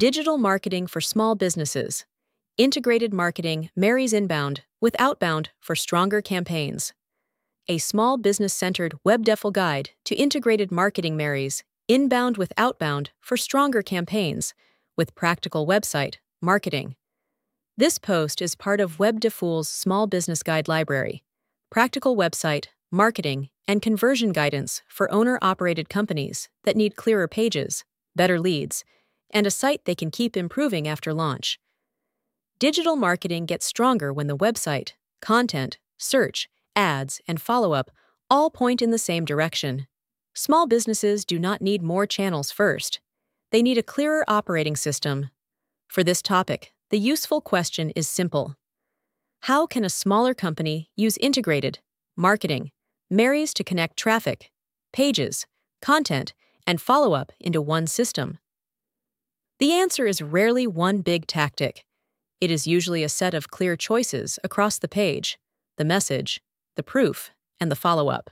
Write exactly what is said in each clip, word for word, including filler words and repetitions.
Digital marketing for small businesses. Integrated marketing marries inbound with outbound for stronger campaigns. A small business-centered web-defil guide to integrated marketing marries inbound with outbound for stronger campaigns with practical website marketing. This post is part of WebDeful's Small Business Guide library, practical website, marketing, and conversion guidance for owner-operated companies that need clearer pages, better leads, and a site they can keep improving after launch. Digital marketing gets stronger when the website, content, search, ads, and follow-up all point in the same direction. Small businesses do not need more channels first. They need a clearer operating system. For this topic, the useful question is simple. How can a smaller company use integrated marketing marries to connect traffic, pages, content, and follow-up into one system? The answer is rarely one big tactic. It is usually a set of clear choices across the page, the message, the proof, and the follow-up.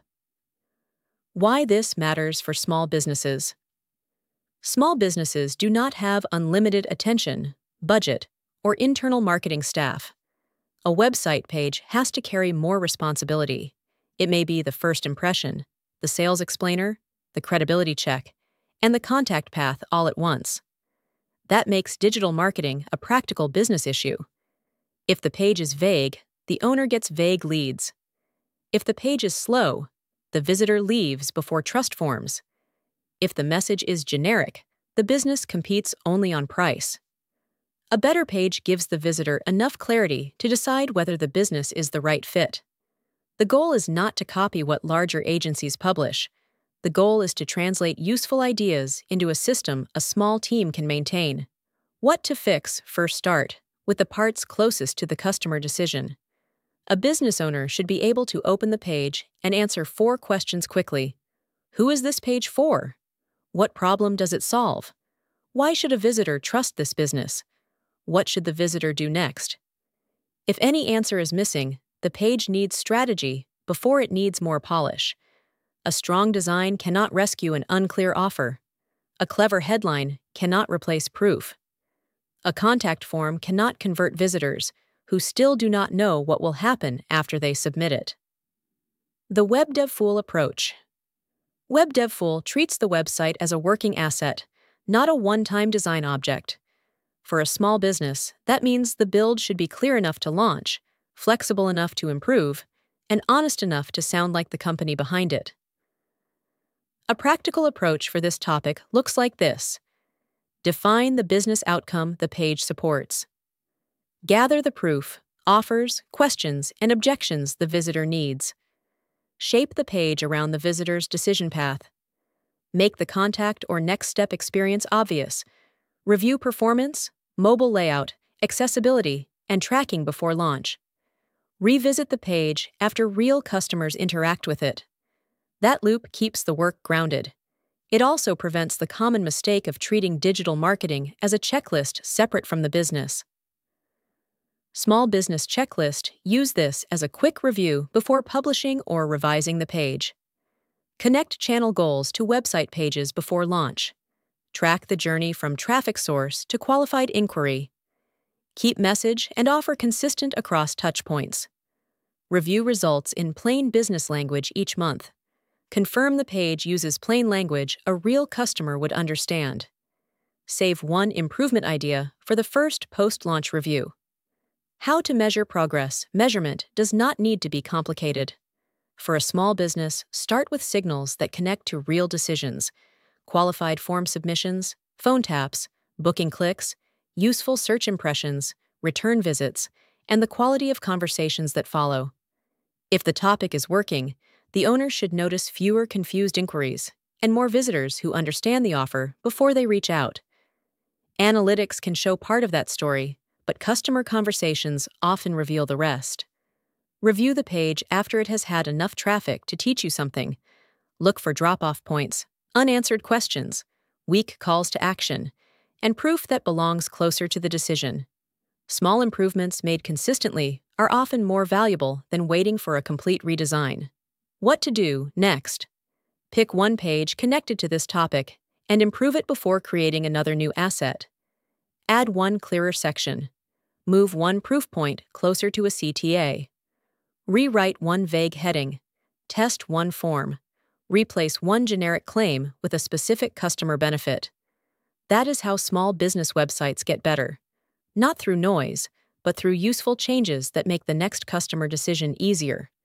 Why this matters for small businesses. Small businesses do not have unlimited attention, budget, or internal marketing staff. A website page has to carry more responsibility. It may be the first impression, the sales explainer, the credibility check, and the contact path all at once. That makes digital marketing a practical business issue. If the page is vague, the owner gets vague leads. If the page is slow, the visitor leaves before trust forms. If the message is generic, the business competes only on price. A better page gives the visitor enough clarity to decide whether the business is the right fit. The goal is not to copy what larger agencies publish. The goal is to translate useful ideas into a system a small team can maintain. What to fix first start with the parts closest to the customer decision. A business owner should be able to open the page and answer four questions quickly. Who is this page for? What problem does it solve? Why should a visitor trust this business? What should the visitor do next? If any answer is missing, the page needs strategy before it needs more polish. A strong design cannot rescue an unclear offer. A clever headline cannot replace proof. A contact form cannot convert visitors who still do not know what will happen after they submit it. The WebDeful approach. WebDeful treats the website as a working asset, not a one-time design object. For a small business, that means the build should be clear enough to launch, flexible enough to improve, and honest enough to sound like the company behind it. A practical approach for this topic looks like this. Define the business outcome the page supports. Gather the proof, offers, questions, and objections the visitor needs. Shape the page around the visitor's decision path. Make the contact or next step experience obvious. Review performance, mobile layout, accessibility, and tracking before launch. Revisit the page after real customers interact with it. That loop keeps the work grounded. It also prevents the common mistake of treating digital marketing as a checklist separate from the business. Small business checklist use this as a quick review before publishing or revising the page. Connect channel goals to website pages before launch. Track the journey from traffic source to qualified inquiry. Keep message and offer consistent across touchpoints. Review results in plain business language each month. Confirm the page uses plain language a real customer would understand. Save one improvement idea for the first post-launch review. How to measure progress. Measurement does not need to be complicated. For a small business, start with signals that connect to real decisions. Qualified form submissions, phone taps, booking clicks, useful search impressions, return visits, and the quality of conversations that follow. If the topic is working, the owner should notice fewer confused inquiries and more visitors who understand the offer before they reach out. Analytics can show part of that story, but customer conversations often reveal the rest. Review the page after it has had enough traffic to teach you something. Look for drop-off points, unanswered questions, weak calls to action, and proof that belongs closer to the decision. Small improvements made consistently are often more valuable than waiting for a complete redesign. What to do next? Pick one page connected to this topic and improve it before creating another new asset. Add one clearer section. Move one proof point closer to a C T A. Rewrite one vague heading. Test one form. Replace one generic claim with a specific customer benefit. That is how small business websites get better. Not through noise, but through useful changes that make the next customer decision easier.